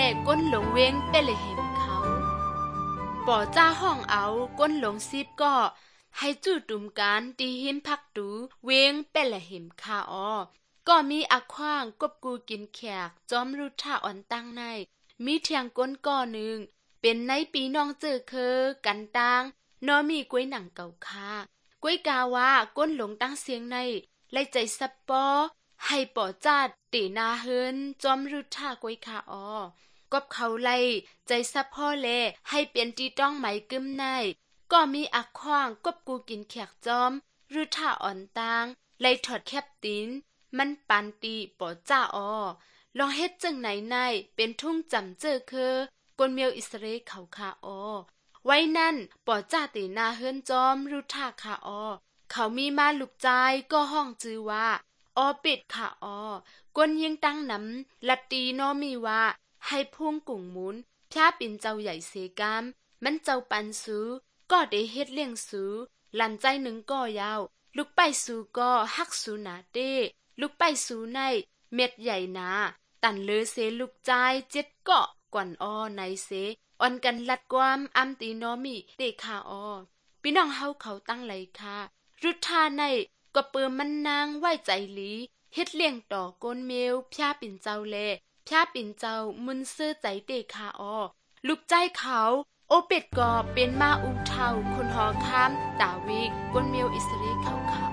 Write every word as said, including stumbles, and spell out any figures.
ก้นหลงเวงเปเลเห็มเขาป่อจ้าห้องเอาก้นหลงซิบก็ให้จู่ตุ่มการตีหินพักดูเวงเปละเห็มคาออก็มีอักขว้างกบกูกินแขกจอมรุท่าอ่อนตั้งในมีเทียงก้นก่อหนึ่งเป็นในปีน้องเจอเคอกันตางนอมีกล้วยหนังเก่าคากล้วยกาว่าก้นหลงตั้งเสียงในไล่ใจซับปอให้ป่อจ้าเตนาเฮินจอมรุท่ากล้วยคาออกบเขาไล่ใจซับพ่อแลให้เป็นตีต้องไหมกึมในก็มีอักขว้างกบกูกินแขกจอมหรือท่าอ่อนตางไล่ถอดแคบตีนมันปันตีป่อจ้าออลองเฮ็ดจังไหนในเป็นทุ่งจำเจอคือกนเมียวอิสราเอลเขาคาออไว้นั่นป่อจ้าตีนาเฮินจอมหรือท่าคาออเขามีมาลูกใจก็ห้องจือว่าออปิดคาออกนยิงตั้งนำลัดตีนอมีว่าให้พุ่งกุ่งหมุนพระปิ่นเจ้าใหญ่เสกามมันเจ้าปันสูก็ได้เฮ็ดเลี้ยงสูหลันใจหนึ่งก็ยาวลูกไปสูก็ฮักสูนาเต้ลูกไปสูในเม็ดใหญ่นาตันเลอเสลูกใจเจ็ดเกาะก่อนอ้อในเสอ่อนกันลัดความอำตีนอมีเตคาออพี่น้องเฮาเขาตั้งไหลค่ะรุทธาในก็เปิมมันนางไว้ใจหลีเฮ็ดเลี้ยงต่อก้นเมวพระปิ่นเจ้าแลพระปิ่นเจ้ามุนซื้อใจเตคาออลูกใจเขาโอเป็ดก็เป็นมาอูเท่าคนหอข้ามตาวิกก้นเมียวอิสราเอลเขาค่ะ